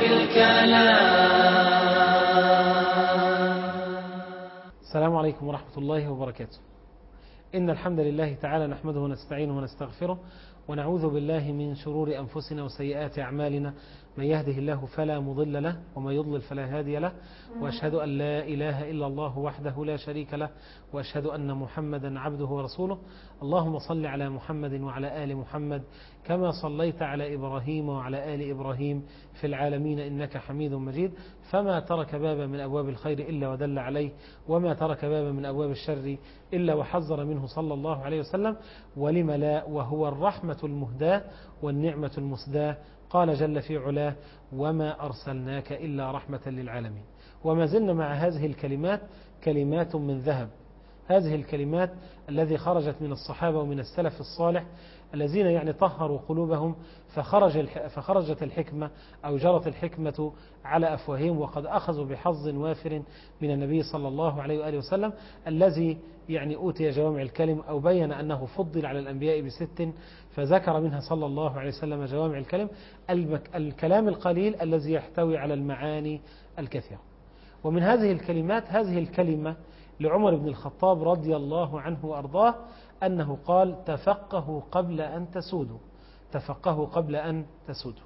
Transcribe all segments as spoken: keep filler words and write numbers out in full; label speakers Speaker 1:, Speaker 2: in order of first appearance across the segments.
Speaker 1: السلام عليكم ورحمة الله وبركاته. إن الحمد لله تعالى نحمده ونستعينه ونستغفره ونعوذ بالله من شرور أنفسنا وسيئات أعمالنا، من يهده الله فلا مضل له ومن يضلل فلا هادي له، وأشهد أن لا إله إلا الله وحده لا شريك له، وأشهد أن محمدا عبده ورسوله. اللهم صل على محمد وعلى آل محمد كما صليت على إبراهيم وعلى آل إبراهيم في العالمين إنك حميد مجيد. فما ترك بابا من أبواب الخير إلا ودل عليه، وما ترك بابا من أبواب الشر إلا وحذر منه صلى الله عليه وسلم. ولم لا، وهو الرحمة المهداة والنعمة المسداة. قال جل في علاه: وما أرسلناك إلا رحمة للعالمين. وما زلنا مع هذه الكلمات، كلمات من ذهب، هذه الكلمات الذي خرجت من الصحابة ومن السلف الصالح الذين يعني طهروا قلوبهم، فخرج فخرجت الحكمة أو جرت الحكمة على أفواههم، وقد أخذوا بحظ وافر من النبي صلى الله عليه وآله وسلم الذي يعني أوتي جوامع الكلم، أو بين أنه فضل على الأنبياء بست فذكر منها صلى الله عليه وسلم جوامع الكلم، الكلام القليل الذي يحتوي على المعاني الكثيرة. ومن هذه الكلمات هذه الكلمة لعمر بن الخطاب رضي الله عنه وأرضاه، أنه قال: تفقهوا قبل أن تسودوا، تفقهوا قبل أن تسودوا.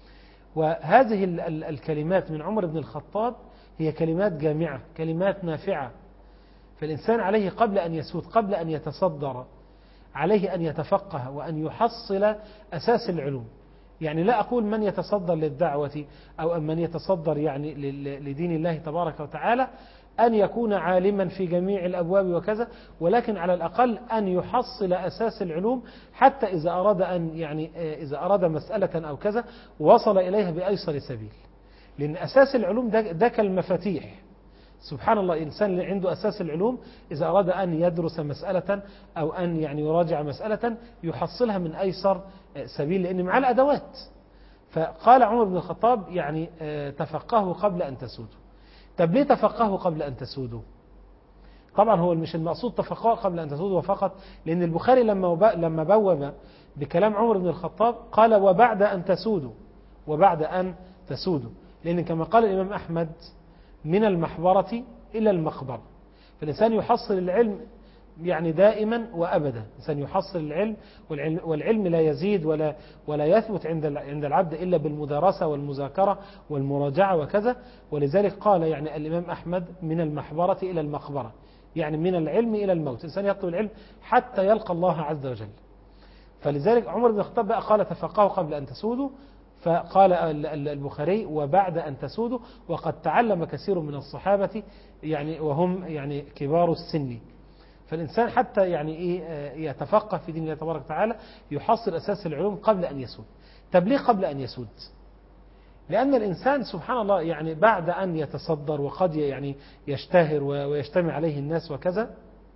Speaker 1: وهذه الكلمات من عمر بن الخطاب هي كلمات جامعة، كلمات نافعة. فالإنسان عليه قبل أن يسود، قبل أن يتصدر، عليه أن يتفقه وأن يحصل أساس العلوم. يعني لا أقول من يتصدر للدعوة أو من يتصدر يعني لدين الله تبارك وتعالى أن يكون عالما في جميع الأبواب وكذا، ولكن على الأقل أن يحصل أساس العلوم، حتى إذا أراد أن يعني إذا أراد مسألة أو كذا وصل إليها بأيسر سبيل. لأن أساس العلوم ده, ده كالمفاتيح. سبحان الله، الإنسان اللي عنده أساس العلوم إذا أراد أن يدرس مسألة أو أن يعني يراجع مسألة يحصلها من أيسر سبيل، لأن معاه الأدوات. فقال عمر بن الخطاب يعني تفقهوا قبل أن تسودوا. طب ليه تفقهوا قبل أن تسودوا؟ طبعا هو مش المقصود تفقهوا قبل أن تسودوا فقط، لأن البخاري لما لما بوب بكلام عمر بن الخطاب قال: وبعد أن تسودوا، وبعد أن تسودوا. لأن كما قال الإمام أحمد: من المحبرة إلى المقبرة. فالإنسان يحصل العلم يعني دائما وأبدا، الإنسان يحصل العلم، والعلم, والعلم لا يزيد ولا ولا يثبت عند عند العبد إلا بالمدارسة والمذاكرة والمراجعة وكذا. ولذلك قال يعني الإمام أحمد: من المحبرة إلى المقبرة، يعني من العلم إلى الموت. الإنسان يطلب العلم حتى يلقى الله عز وجل. فلذلك عمر بن الخطاب قال: تفقهوا قبل أن تسودوا. فقال البخاري: وبعد أن تسودوا. وقد تعلم كثير من الصحابة يعني وهم يعني كبار السن. فالإنسان حتى يعني إيه يتفقه في دين الله تبارك وتعالى يحصل أساس العلوم قبل أن يسود. طب ليه قبل أن يسود؟ لأن الإنسان سبحان الله يعني بعد أن يتصدر وقد يعني يشتهر ويجتمع عليه الناس وكذا،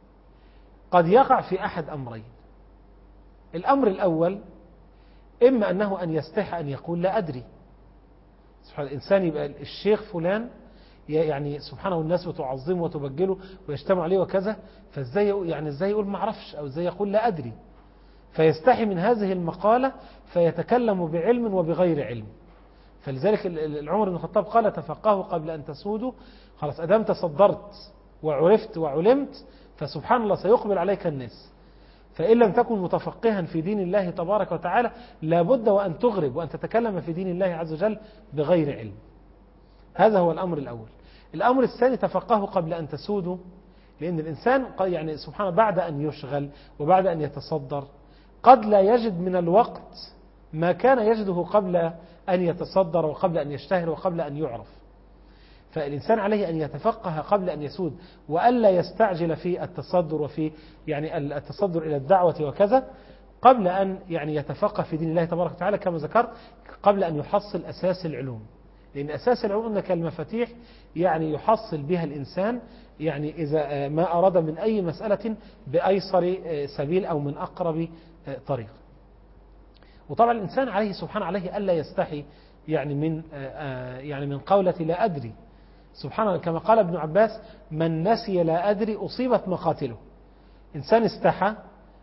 Speaker 1: قد يقع في أحد أمرين. الأمر الأول إما أنه أن يستحي أن يقول لا أدري. سبحان الإنسان يبقى الشيخ فلان يعني سبحانه الناس بتعظمه وتبجله ويجتمع عليه وكذا، فازاي يعني ازاي يقول ما اعرفش، او ازاي يقول لا ادري، فيستحي من هذه المقالة فيتكلم بعلم وبغير علم. فلذلك عمر بن الخطاب قال: تفقهوا قبل ان تسودوا. خلاص ادام تصدرت وعرفت وعلمت، فسبحان الله سيقبل عليك الناس. فإن لم تكن متفقها في دين الله تبارك وتعالى لابد وأن تغرب وأن تتكلم في دين الله عز وجل بغير علم. هذا هو الأمر الأول. الأمر الثاني: تفقهوا قبل أن تسودوا. لأن الإنسان يعني سبحان الله بعد أن يشغل وبعد أن يتصدر قد لا يجد من الوقت ما كان يجده قبل أن يتصدر وقبل أن يشتهر وقبل أن يعرف. فالإنسان عليه أن يتفقه قبل أن يسود، وألا يستعجل في التصدر وفي يعني التصدر إلى الدعوة وكذا، قبل أن يعني يتفقه في دين الله تبارك وتعالى كما ذكرت، قبل أن يحصل أساس العلوم. لأن أساس العلوم كالمفاتيح يعني يحصل بها الإنسان يعني إذا ما أراد من أي مسألة بأيسر سبيل أو من أقرب طريق. وطبعا الإنسان عليه سبحانه عليه ألا يستحي يعني من يعني من قولة لا أدري. سبحان الله كما قال ابن عباس: من نسي لا أدري أصيبت مقاتله. إنسان استحى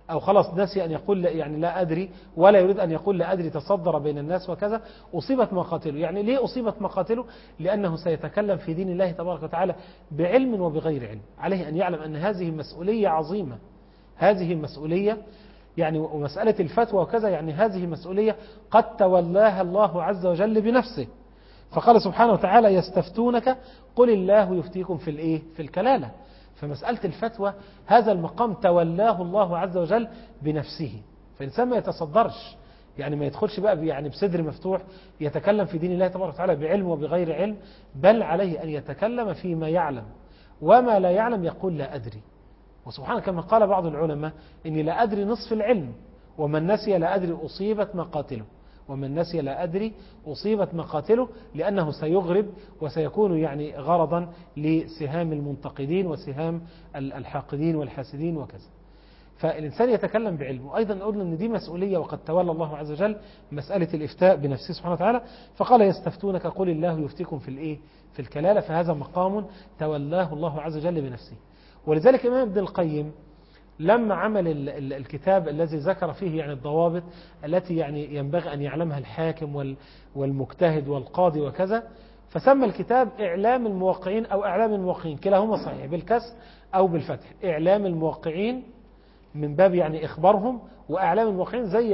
Speaker 1: أو خلاص نسي أن يقول لا يعني لا أدري، ولا يريد أن يقول لا أدري، تصدر بين الناس وكذا، أصيبت مقاتله. يعني ليه أصيبت مقاتله؟ لأنه سيتكلم في دين الله تبارك وتعالى بعلم وبغير علم. عليه أن يعلم أن هذه مسؤولية عظيمة، هذه المسؤولية يعني، ومسألة الفتوى وكذا، يعني هذه مسؤولية قد تولاها الله عز وجل بنفسه. فقال سبحانه وتعالى يستفتونك قل الله يفتيكم في الإيه؟ في الكلالة. فمسألة الفتوى هذا المقام تولاه الله عز وجل بنفسه، فالإنسان ما يتصدرش، يعني ما يدخلش بقى يعني بصدر مفتوح يتكلم في دين الله تبارك وتعالى بعلم وبغير علم، بل عليه أن يتكلم فيما يعلم، وما لا يعلم يقول لا أدري. وسبحانه كما قال بعض العلماء إني لا أدري نصف العلم، ومن نسي لا أدري أصيبت مقاتله، ومن نسي لا أدري أصيبت مقاتله، لأنه سيغرب وسيكون يعني غرضا لسهام المنتقدين وسهام الحاقدين والحاسدين وكذا. فالإنسان يتكلم بعلمه. أيضا قلنا أن دي مسؤولية، وقد تولى الله عز وجل مسألة الإفتاء بنفسه سبحانه وتعالى. فقال يستفتونك قل الله يفتيكم في الإيه؟ في الكلالة. فهذا مقام تولاه الله عز وجل بنفسه. ولذلك الإمام ابن القيم لما عمل الكتاب الذي ذكر فيه يعني الضوابط التي يعني ينبغي أن يعلمها الحاكم والمجتهد والقاضي وكذا، فسمى الكتاب إعلام الموقعين أو إعلام الموقعين، كلاهما صحيح بالكسر أو بالفتح. إعلام الموقعين من باب يعني إخبارهم، وأعلام الموقعين زي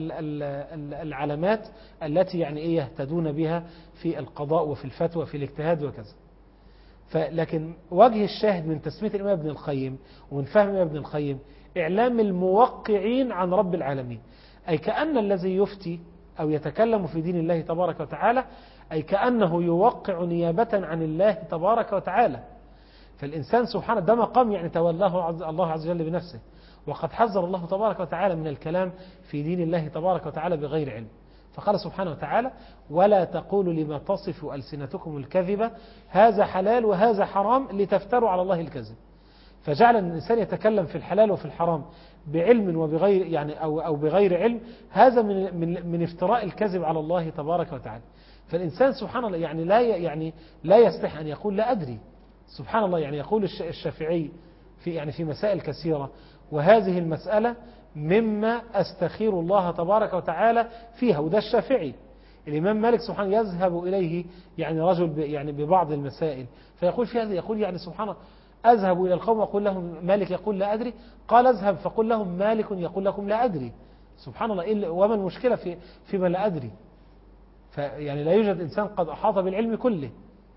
Speaker 1: العلامات التي يعني إيه يهتدون بها في القضاء وفي الفتوى وفي الاجتهاد وكذا. فلكن وجه الشاهد من تسمية الإمام ابن القيم ومن فهم ابن القيم إعلام الموقعين عن رب العالمين، أي كأن الذي يفتي أو يتكلم في دين الله تبارك وتعالى أي كأنه يوقع نيابة عن الله تبارك وتعالى. فالإنسان سبحانه ده مقام يعني تولاه الله عز وجل بنفسه. وقد حذر الله تبارك وتعالى من الكلام في دين الله تبارك وتعالى بغير علم. فقال سبحانه وتعالى ولا تقولوا لما تصف ألسنتكم الكذبة هذا حلال وهذا حرام لتفتروا على الله الكذب. فجعل الإنسان يتكلم في الحلال وفي الحرام بعلم وبغير يعني أو أو بغير علم، هذا من من من افتراء الكذب على الله تبارك وتعالى. فالإنسان سبحان الله يعني لا يعني لا يستح أن يقول لا أدري. سبحان الله يعني يقول الشافعي في يعني في مسائل كثيرة، وهذه المسألة مما أستخير الله تبارك وتعالى فيها. وده الشافعي. الإمام مالك سبحانه يذهب إليه يعني رجل يعني ببعض المسائل فيقول في هذا، يقول يعني سبحانه أذهب إلى القوم وأقول لهم مالك يقول لا أدري، قال أذهب فقل لهم مالك يقول لكم لا أدري. سبحان الله إيه وما المشكلة في فيما لا أدري؟ فيعني لا يوجد إنسان قد أحاط بالعلم كله.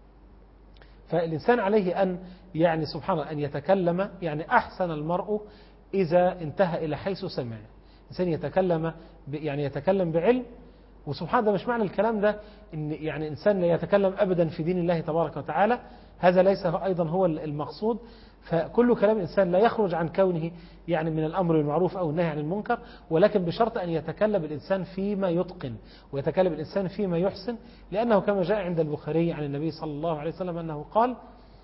Speaker 1: فالإنسان عليه أن يعني سبحان الله أن يتكلم، يعني أحسن المرء إذا انتهى إلى حيث سمع. إنسان يتكلم يعني يتكلم بعلم. وسبحان الله مش معنى الكلام ده إن يعني إنسان لا يتكلم أبدا في دين الله تبارك وتعالى، هذا ليس أيضا هو المقصود. فكل كلام إنسان لا يخرج عن كونه يعني من الأمر المعروف أو النهي عن المنكر، ولكن بشرط أن يتكلم الإنسان فيما يتقن ويتكلم الإنسان فيما يحسن. لأنه كما جاء عند البخاري عن النبي صلى الله عليه وسلم أنه قال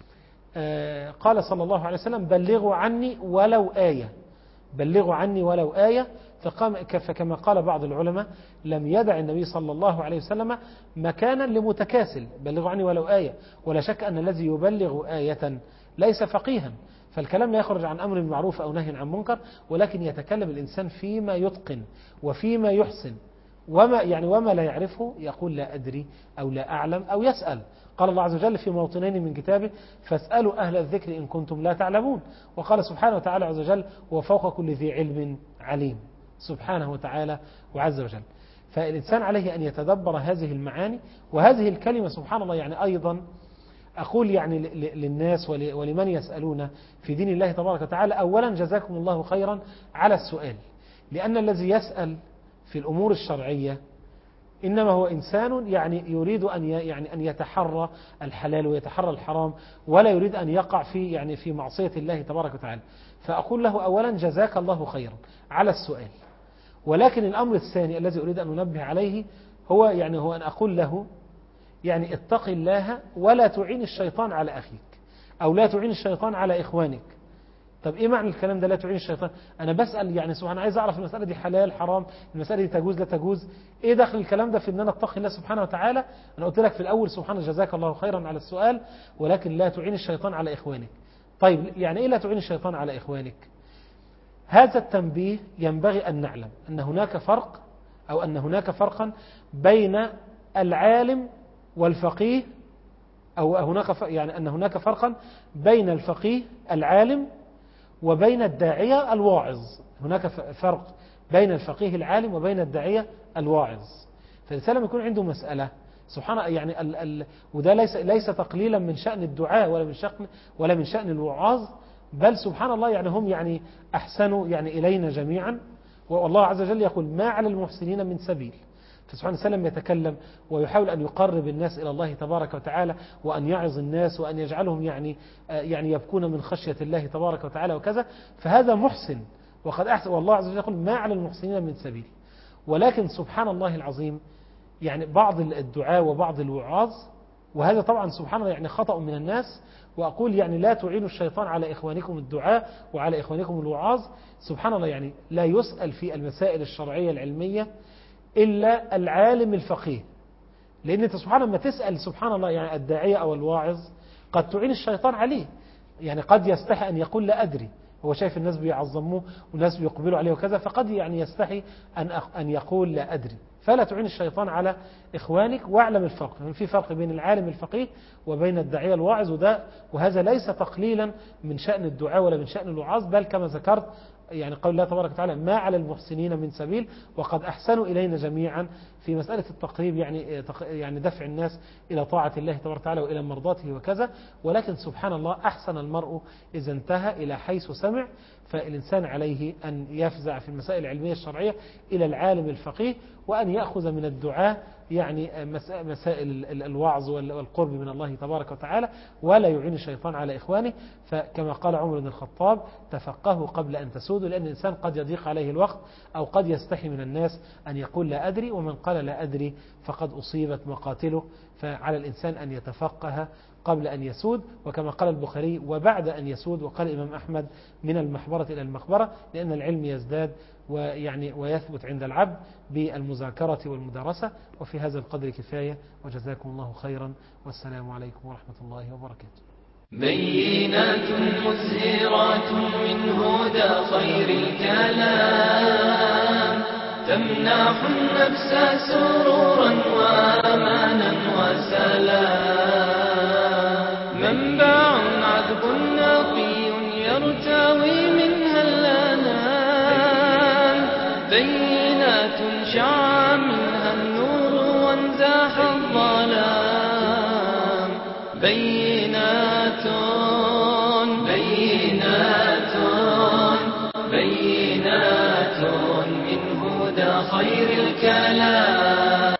Speaker 1: آه قال صلى الله عليه وسلم بلغوا عني ولو آية، بلغوا عني ولو آية. فقام فكما قال بعض العلماء لم يدع النبي صلى الله عليه وسلم مكانا لمتكاسل، بلغوا عني ولو آية. ولا شك أن الذي يبلغ آية ليس فقيها، فالكلام لا يخرج عن أمر معروف أو نهي عن منكر، ولكن يتكلم الإنسان فيما يتقن وفيما يحسن، وما يعني وما لا يعرفه يقول لا أدري أو لا أعلم أو يسأل. قال الله عز وجل في موطنين من كتابه فاسألوا أهل الذكر إن كنتم لا تعلمون. وقال سبحانه وتعالى عز وجل وفوق كل ذي علم عليم، سبحانه وتعالى وعز وجل. فالإنسان عليه أن يتدبر هذه المعاني. وهذه الكلمة سبحان الله يعني أيضا أقول يعني للناس ولمن يسألون في دين الله تبارك وتعالى أولا جزاكم الله خيرا على السؤال، لأن الذي يسأل في الأمور الشرعية إنما هو إنسان يعني يريد أن يعني أن يتحرى الحلال ويتحرى الحرام، ولا يريد أن يقع في يعني في معصية الله تبارك وتعالى. فأقول له أولا جزاك الله خيرا على السؤال. ولكن الأمر الثاني الذي أريد أن أنبه عليه هو يعني هو أن أقول له يعني اتق الله ولا تعين الشيطان على أخيك أو لا تعين الشيطان على إخوانك. طب إيه معنى الكلام ده لا تعين الشيطان؟ أنا بسأل يعني سبحانه عايز أعرف المسألة دي حلال حرام، المسألة دي تجوز لا تجوز، إيه دخل الكلام ده في أن أنا اتقي الله سبحانه وتعالى؟ أنا قلت لك في الأول سبحانه جزاك الله خيرا على السؤال، ولكن لا تعين الشيطان على إخوانك. طيب يعني إيه لا تعين الشيطان على إخوانك؟ هذا التنبيه ينبغي أن نعلم أن هناك فرق أو أن هناك فرقا بين العالم والفقيه، أو هناك يعني أن هناك فرقا بين الفقيه العالم وبين الداعية الواعظ. هناك فرق بين الفقيه العالم وبين الداعية الواعظ. فالإنسان لما يكون عنده مسألة سبحان يعني ال ال وده ليس ليس تقليلا من شأن الدعاء ولا من شأن ولا من شأن الوعاظ، بل سبحان الله يعني هم يعني أحسنوا يعني إلينا جميعا. والله عز وجل يقول ما على المحسنين من سبيل. فسبحانه وسلم يتكلم ويحاول أن يقرب الناس إلى الله تبارك وتعالى، وأن يعظ الناس وأن يجعلهم يعني يعني يبكون من خشية الله تبارك وتعالى وكذا. فهذا محسن وقد أحسن، والله عز وجل يقول ما على المحسنين من سبيل. ولكن سبحان الله العظيم يعني بعض الدعاء وبعض الوعاظ، وهذا طبعا سبحان الله يعني خطأ من الناس، وأقول يعني لا تعينوا الشيطان على إخوانكم الدعاء وعلى إخوانكم الوعاظ. سبحان الله يعني لا يسأل في المسائل الشرعية العلمية إلا العالم الفقيه، لأن أنت سبحان الله ما تسأل سبحان الله يعني الداعية أو الواعظ قد تعين الشيطان عليه. يعني قد يستحي أن يقول لا أدري، هو شايف الناس بيعظموه والناس بيقبلوا عليه وكذا، فقد يعني يستحي أن أن يقول لا أدري. فلا تعين الشيطان على إخوانك، واعلم الفرق. يعني في فرق بين العالم الفقيه وبين الداعية الواعظ، وده وهذا ليس تقليلا من شأن الدعاء ولا من شأن الوعاظ، بل كما ذكرت يعني قول الله تبارك وتعالى ما على المحسنين من سبيل وقد أحسنوا إلينا جميعا في مسألة التقريب، يعني يعني دفع الناس إلى طاعة الله تبارك وتعالى وإلى مرضاته وكذا. ولكن سبحان الله أحسن المرء إذا انتهى إلى حيث سمع. فالإنسان عليه أن يفزع في المسائل العلمية الشرعية إلى العالم الفقيه، وأن يأخذ من الدعاء يعني مسائل الوعظ والقرب من الله تبارك وتعالى، ولا يعين الشيطان على إخوانه. فكما قال عمر بن الخطاب تفقهوا قبل أن تسودوا، لأن الإنسان قد يضيق عليه الوقت أو قد يستحي من الناس أن يقول لا أدري، ومن قال لا أدري فقد أصيبت مقاتله. فعلى الإنسان أن يتفقه قبل أن يسود، وكما قال البخاري وبعد أن يسود، وقال الإمام أحمد من المحبرة إلى المقبرة، لأن العلم يزداد ويعني ويثبت عند العبد بالمذاكرة والمدارسة. وفي هذا القدر كفاية، وجزاكم الله خيرا، والسلام عليكم ورحمة الله وبركاته.
Speaker 2: بينات مزهرات من هدى خير الكلام، تمنح النفس سرورا وأمانا وسلام، منبع عذب نقي يرتوي منها الأنام، بينات شع منها النور وانزاح الظلام، بينات